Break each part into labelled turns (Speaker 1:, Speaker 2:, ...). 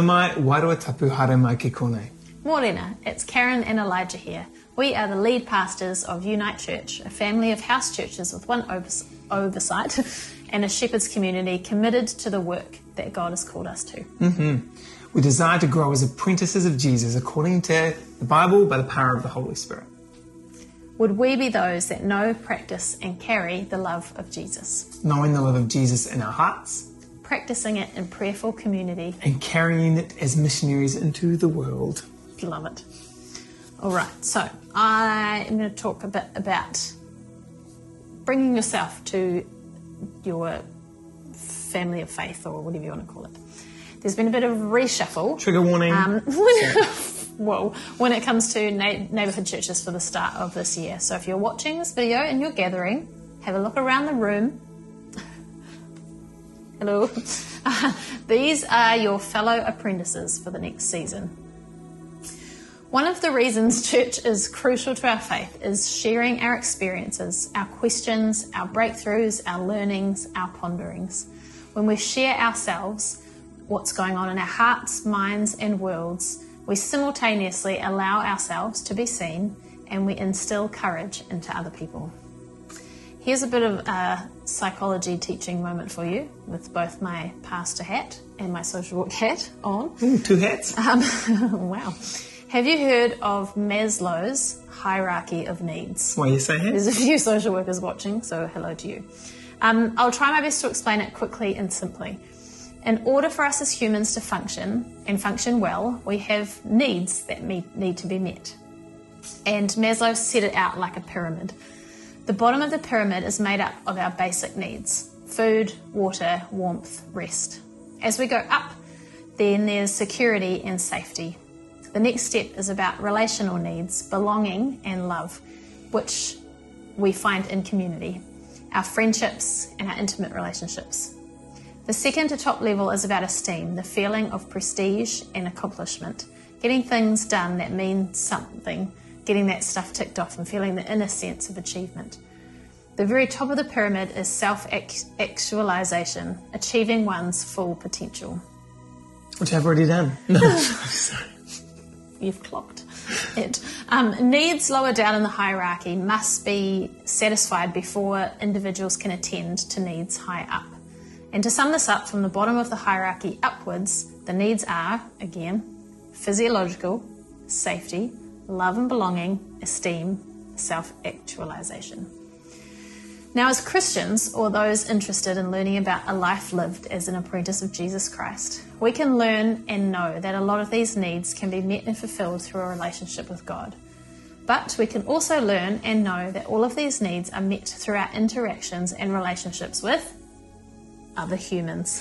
Speaker 1: mai, wairua tapu haere mai ke konei.
Speaker 2: Morena, it's Karen and Elijah here. We are the lead pastors of Unite Church, a family of house churches with one oversight and a shepherd's community committed to the work that God has called us to.
Speaker 1: We desire to grow as apprentices of Jesus according to the Bible by the power of the Holy Spirit.
Speaker 2: Would we be those that know, practice and carry the love of Jesus?
Speaker 1: Knowing the love of Jesus in our hearts
Speaker 2: Practicing it in prayerful community.
Speaker 1: and carrying it as missionaries into the world.
Speaker 2: Love it. All right, so I am going to talk a bit about bringing yourself to your family of faith, or whatever you want to call it. There's been a bit of reshuffle.
Speaker 1: Trigger warning.
Speaker 2: When it comes to neighbourhood churches for the start of this year. So if you're watching this video and you're gathering, have a look around the room. Hello. These are your fellow apprentices for the next season. One of the reasons church is crucial to our faith is sharing our experiences, our questions, our breakthroughs, our learnings, our ponderings. When we share ourselves, what's going on in our hearts, minds and worlds, we simultaneously allow ourselves to be seen and we instill courage into other people. Here's a bit of a psychology teaching moment for you with both my pastor hat and my social work hat on.
Speaker 1: Ooh, 2 hats.
Speaker 2: Wow. Have you heard of Maslow's hierarchy of needs?
Speaker 1: Why you say hats?
Speaker 2: There's a few social workers watching, so hello to you. I'll try my best to explain it quickly and simply. In order for us as humans to function, and function well, we have needs that need to be met. And Maslow set it out like a pyramid. The bottom of the pyramid is made up of our basic needs: food, water, warmth, rest. As we go up, then there's security and safety. The next step is about relational needs, belonging and love, which we find in community, our friendships and our intimate relationships. The second to top level is about esteem, the feeling of prestige and accomplishment, getting things done that mean something, getting that stuff ticked off and feeling the inner sense of achievement. The very top of the pyramid is self-actualization, achieving one's full potential.
Speaker 1: Which I've already done. No, sorry.
Speaker 2: You've clocked it. Needs lower down in the hierarchy must be satisfied before individuals can attend to needs higher up. And to sum this up, from the bottom of the hierarchy upwards, the needs are, again, physiological, safety, love and belonging, esteem, self-actualization. Now, as Christians, or those interested in learning about a life lived as an apprentice of Jesus Christ, we can learn and know that a lot of these needs can be met and fulfilled through a relationship with God. But we can also learn and know that all of these needs are met through our interactions and relationships with other humans.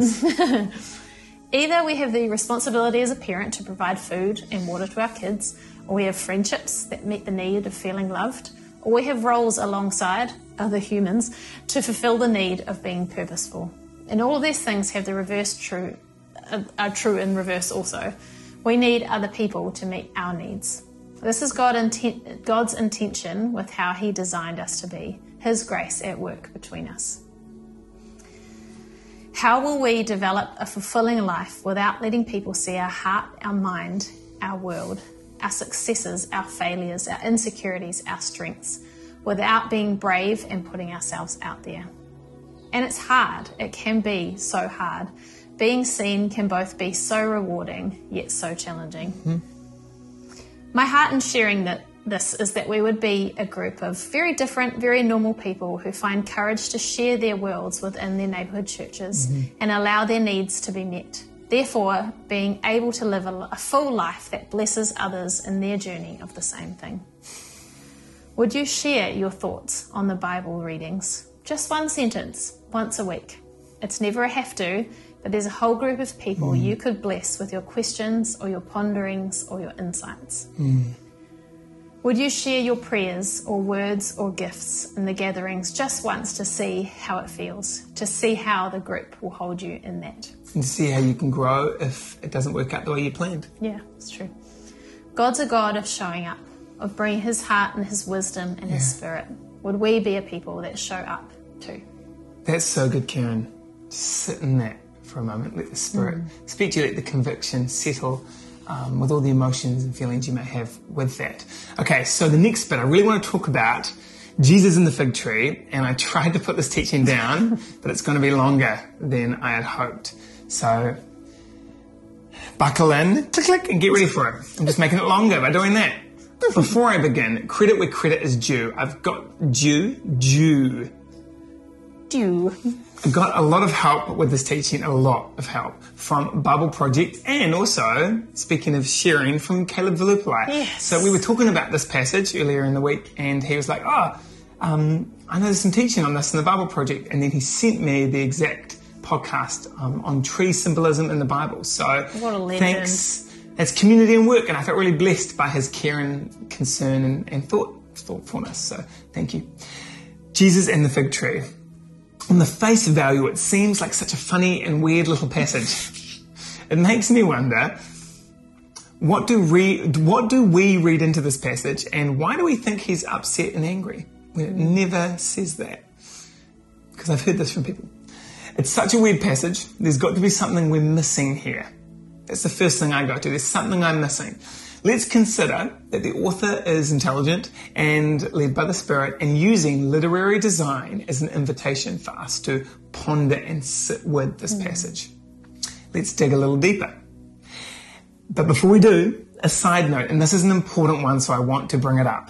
Speaker 2: Either we have the responsibility as a parent to provide food and water to our kids, or we have friendships that meet the need of feeling loved, or we have roles alongside other humans to fulfill the need of being purposeful. And all of these things have the reverse true, are true in reverse also. We need other people to meet our needs. This is God's intention with how He designed us to be, His grace at work between us. How will we develop a fulfilling life without letting people see our heart, our mind, our world, our successes, our failures, our insecurities, our strengths, without being brave and putting ourselves out there? And it's hard. It can be so hard. Being seen can both be so rewarding, yet so challenging. My heart in sharing this is that we would be a group of very different, very normal people who find courage to share their worlds within their neighbourhood churches and allow their needs to be met. Therefore, being able to live a full life that blesses others in their journey of the same thing. Would you share your thoughts on the Bible readings? Just one sentence, once a week. It's never a have to, but there's a whole group of people you could bless with your questions or your ponderings or your insights. Would you share your prayers or words or gifts in the gatherings just once to see how it feels, to see how the group will hold you in that?
Speaker 1: And to see how you can grow if it doesn't work out the way you planned.
Speaker 2: Yeah, it's true. God's a God of showing up, of bringing His heart and His wisdom and His spirit. Would we be a people that show up too?
Speaker 1: That's so good, Karen. Just sit in that for a moment. Let the Spirit speak to you. Let the conviction settle with all the emotions and feelings you may have with that. Okay, so the next bit, I really want to talk about Jesus and the fig tree, and I tried to put this teaching down, but it's going to be longer than I had hoped. So buckle in, click, click, and get ready for it. I'm just making it longer by doing that. Before I begin, credit where credit is due. I've got due. I got a lot of help with this teaching, a lot of help from Bible Project, and also, speaking of sharing, from Caleb Vilupalai.
Speaker 2: Yes.
Speaker 1: So we were talking about this passage earlier in the week, and he was like, I know there's some teaching on this in the Bible Project, and then he sent me the exact podcast on tree symbolism in the Bible. So
Speaker 2: what a legend.
Speaker 1: Thanks. It's community and work, and I felt really blessed by his care and concern and thoughtfulness. So thank you. Jesus and the fig tree. On the face value, it seems like such a funny and weird little passage. It makes me wonder, what do we read into this passage, and why do we think he's upset and angry when it never says that? Because I've heard this from people. It's such a weird passage. There's got to be something we're missing here. That's the first thing I go to. There's something I'm missing. Let's consider that the author is intelligent and led by the Spirit and using literary design as an invitation for us to ponder and sit with this passage. Let's dig a little deeper. But before we do, a side note, and this is an important one, so I want to bring it up.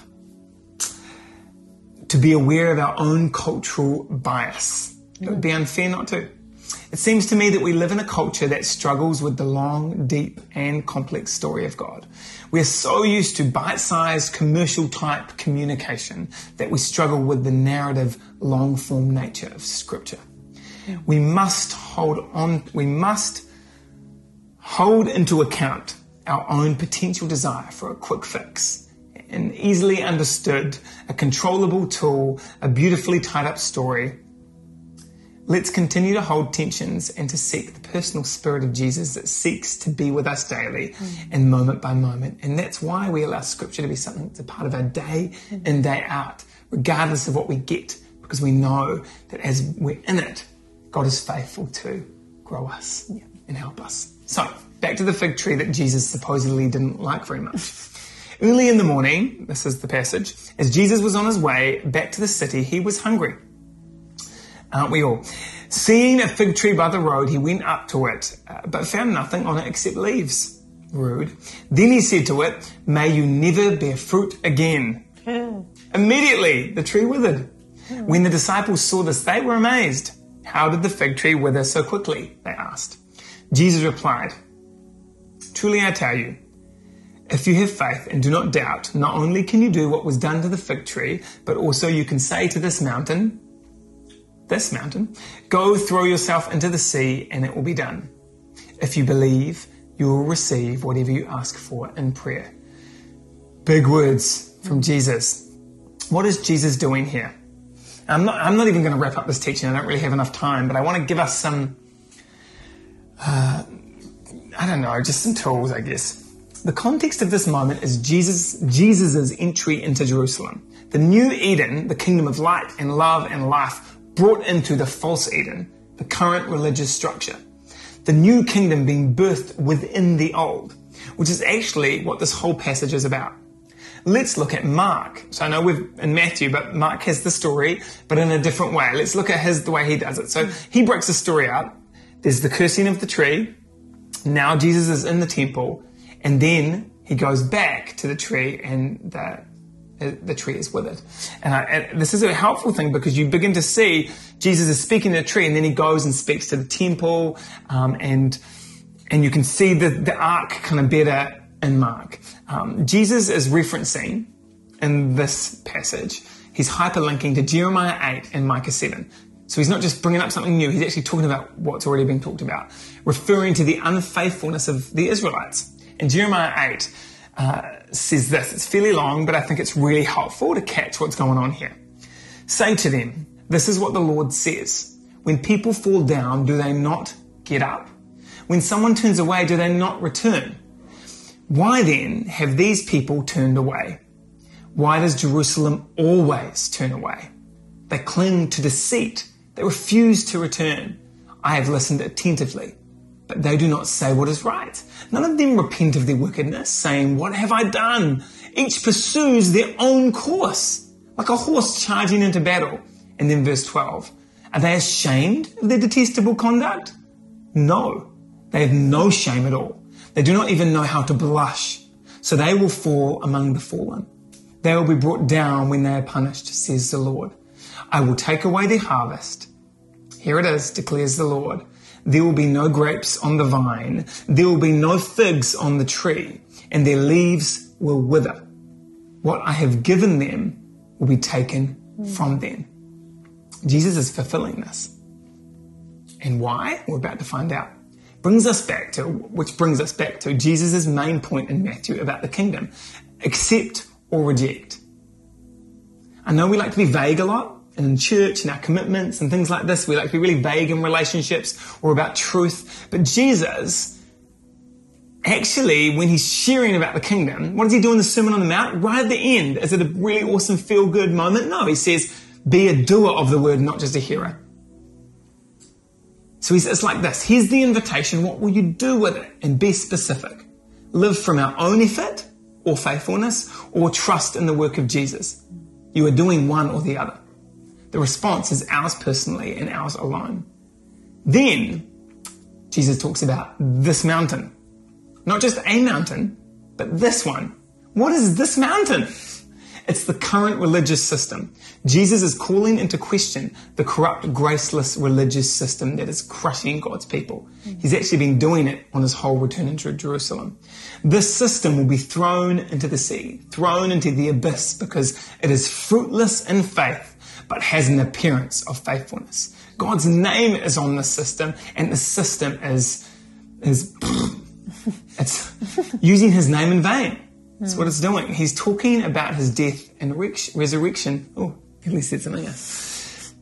Speaker 1: To be aware of our own cultural bias. It would be unfair not to. It seems to me that we live in a culture that struggles with the long, deep, and complex story of God. We are so used to bite-sized, commercial-type communication that we struggle with the narrative, long-form nature of Scripture. We must hold into account our own potential desire for a quick fix, an easily understood, a controllable tool, a beautifully tied-up story. Let's continue to hold tensions and to seek the personal Spirit of Jesus that seeks to be with us daily and moment by moment. And that's why we allow Scripture to be something that's a part of our day in, day out, regardless of what we get, because we know that as we're in it, God is faithful to grow us and help us. So, back to the fig tree that Jesus supposedly didn't like very much. Early in the morning, this is the passage, as Jesus was on his way back to the city, he was hungry. Aren't we all? Seeing a fig tree by the road, he went up to it, but found nothing on it except leaves. Rude. Then he said to it, "May you never bear fruit again." Immediately, the tree withered. When the disciples saw this, they were amazed. "How did the fig tree wither so quickly?" they asked. Jesus replied, "Truly I tell you, if you have faith and do not doubt, not only can you do what was done to the fig tree, but also you can say to this mountain, go throw yourself into the sea, and it will be done. If you believe, you will receive whatever you ask for in prayer." Big words from Jesus. What is Jesus doing here? I'm not even going to wrap up this teaching. I don't really have enough time, but I want to give us some, just some tools, I guess. The context of this moment is Jesus's entry into Jerusalem. The new Eden, the kingdom of light and love and life, brought into the false Eden, the current religious structure. The new kingdom being birthed within the old, which is actually what this whole passage is about. Let's look at Mark. So I know we're in Matthew, but Mark has the story, but in a different way. Let's look at the way he does it. So he breaks the story out. There's the cursing of the tree. Now Jesus is in the temple, and then he goes back to the tree, and the tree is withered. And this is a helpful thing because you begin to see Jesus is speaking to the tree, and then he goes and speaks to the temple, and you can see the arc kind of better in Mark. Jesus is referencing in this passage, he's hyperlinking to Jeremiah 8 and Micah 7. So he's not just bringing up something new, he's actually talking about what's already been talked about, referring to the unfaithfulness of the Israelites. And Jeremiah 8 says this. It's fairly long, but I think it's really helpful to catch what's going on here. "Say to them, this is what the Lord says. When people fall down, do they not get up? When someone turns away, do they not return? Why then have these people turned away? Why does Jerusalem always turn away? They cling to deceit. They refuse to return. I have listened attentively, but they do not say what is right. None of them repent of their wickedness, saying, what have I done? Each pursues their own course, like a horse charging into battle. And then verse 12, are they ashamed of their detestable conduct? No, they have no shame at all. They do not even know how to blush. So they will fall among the fallen. They will be brought down when they are punished, says the Lord. I will take away their harvest. Here it is, declares the Lord. There will be no grapes on the vine. There will be no figs on the tree, and their leaves will wither. What I have given them will be taken from them. Jesus is fulfilling this. And why? We're about to find out. Which brings us back to Jesus' main point in Matthew about the kingdom. Accept or reject. I know we like to be vague a lot in church and our commitments and things like this. We like to be really vague in relationships or about truth. But Jesus, actually, when he's sharing about the kingdom, what does he do in the Sermon on the Mount? Right at the end, is it a really awesome feel-good moment? No, he says, be a doer of the word, not just a hearer. So it's like this. Here's the invitation. What will you do with it? And be specific. Live from our own effort or faithfulness or trust in the work of Jesus. You are doing one or the other. The response is ours personally and ours alone. Then Jesus talks about this mountain. Not just a mountain, but this one. What is this mountain? It's the current religious system. Jesus is calling into question the corrupt, graceless religious system that is crushing God's people. He's actually been doing it on his whole return into Jerusalem. This system will be thrown into the sea, thrown into the abyss, because it is fruitless in faith, but has an appearance of faithfulness. God's name is on the system, and the system is it's using his name in vain. That's what it's doing. He's talking about his death and resurrection. Oh, Billy said something else.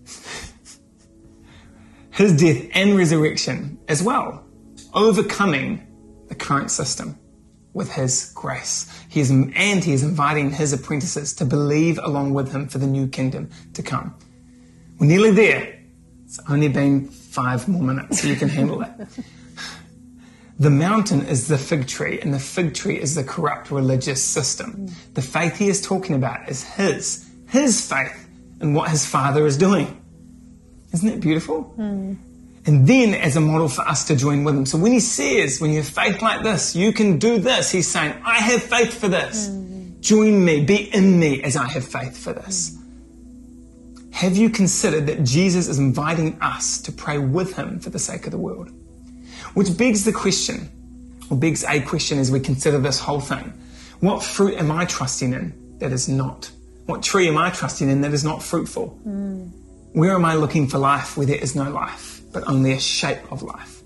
Speaker 1: His death and resurrection as well. Overcoming the current system with his grace. He is inviting his apprentices to believe along with him for the new kingdom to come. We're nearly there. It's only been 5 more minutes, so you can handle it. The mountain is the fig tree, and the fig tree is the corrupt religious system. The faith he is talking about is his faith in what his Father is doing. Isn't it beautiful? And then as a model for us to join with him. So when he says, when you have faith like this, you can do this, he's saying, I have faith for this. Join me, be in me as I have faith for this. Have you considered that Jesus is inviting us to pray with him for the sake of the world? Which begs a question as we consider this whole thing. What fruit am I trusting in that is not? What tree am I trusting in that is not fruitful? Where am I looking for life where there is no life, but only a shape of life?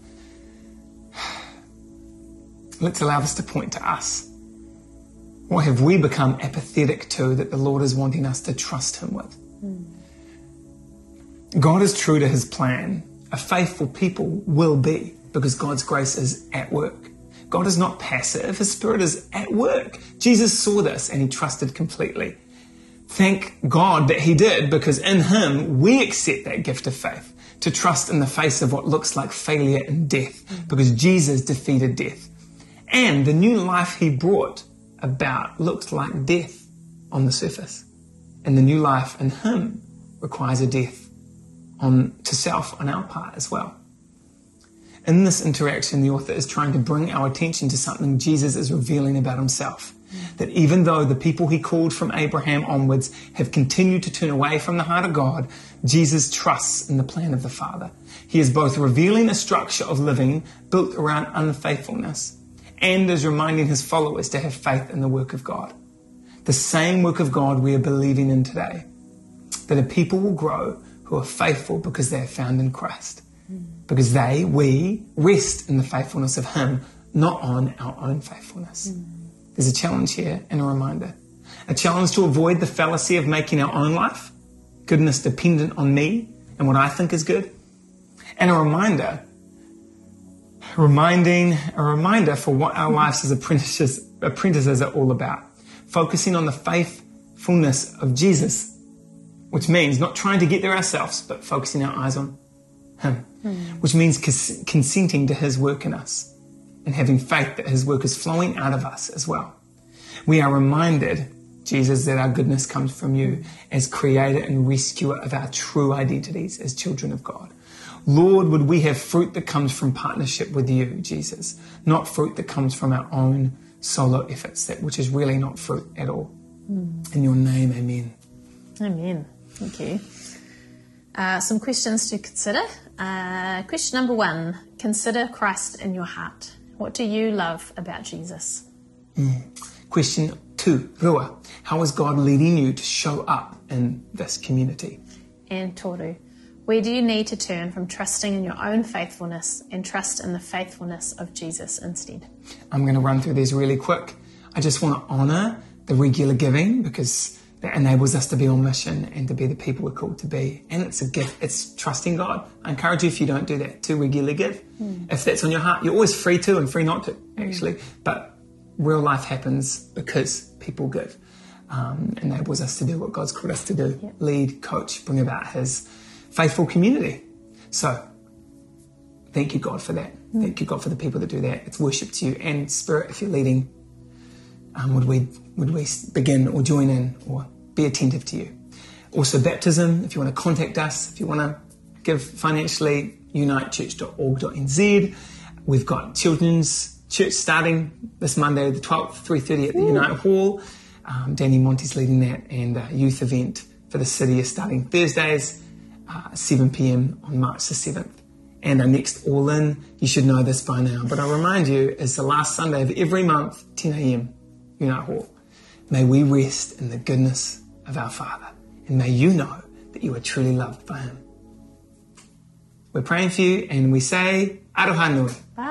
Speaker 1: Let's allow this to point to us. What have we become apathetic to that the Lord is wanting us to trust him with? God is true to his plan. A faithful people will be, because God's grace is at work. God is not passive. His Spirit is at work. Jesus saw this and he trusted completely. Thank God that he did, because in him we accept that gift of faith, to trust in the face of what looks like failure and death, because Jesus defeated death. And the new life he brought about looked like death on the surface. And the new life in him requires a death to self on our part as well. In this interaction, the author is trying to bring our attention to something Jesus is revealing about himself. That even though the people he called from Abraham onwards have continued to turn away from the heart of God, Jesus trusts in the plan of the Father. He is both revealing a structure of living built around unfaithfulness and is reminding his followers to have faith in the work of God. The same work of God we are believing in today. That a people will grow who are faithful because they are found in Christ. Because we rest in the faithfulness of him, not on our own faithfulness. There's a challenge here and a reminder. A challenge to avoid the fallacy of making our own life, goodness dependent on me and what I think is good. And a reminder for what our lives as apprentices are all about. Focusing on the faithfulness of Jesus, which means not trying to get there ourselves, but focusing our eyes on him, which means consenting to his work in us and having faith that his work is flowing out of us as well. We are reminded, Jesus, that our goodness comes from you as creator and rescuer of our true identities as children of God. Lord, would we have fruit that comes from partnership with you, Jesus, not fruit that comes from our own solo efforts, which is really not fruit at all. In your name, amen.
Speaker 2: Amen. Thank you. Some questions to consider. Question number 1, consider Christ in your heart. What do you love about Jesus?
Speaker 1: Question 2, Rua, how is God leading you to show up in this community?
Speaker 2: And Toru, where do you need to turn from trusting in your own faithfulness and trust in the faithfulness of Jesus instead?
Speaker 1: I'm going to run through these really quick. I just want to honour the regular giving because that enables us to be on mission and to be the people we're called to be. And it's a gift. It's trusting God. I encourage you, if you don't do that, to regularly give. If that's on your heart, you're always free to and free not to, actually. But real life happens because people give. Enables us to do what God's called us to do. Lead, coach, bring about his faithful community. So thank you, God, for that. Thank you, God, for the people that do that. It's worship to you. And Spirit, if you're leading, would we begin or join in or be attentive to you? Also baptism, if you want to contact us, if you want to give financially, unitechurch.org.nz. We've got children's church starting this Monday the 12th, 3:30 at the Unite Hall. Danny Monty's leading that, and a youth event for the city is starting Thursdays, 7 p.m. on March the 7th. And our next All In, you should know this by now, but I'll remind you, is the last Sunday of every month, 10 a.m. Unite Hall. May we rest in the goodness of our Father, and may you know that you are truly loved by him. We're praying for you, and we say, Aroha nui.
Speaker 2: Bye.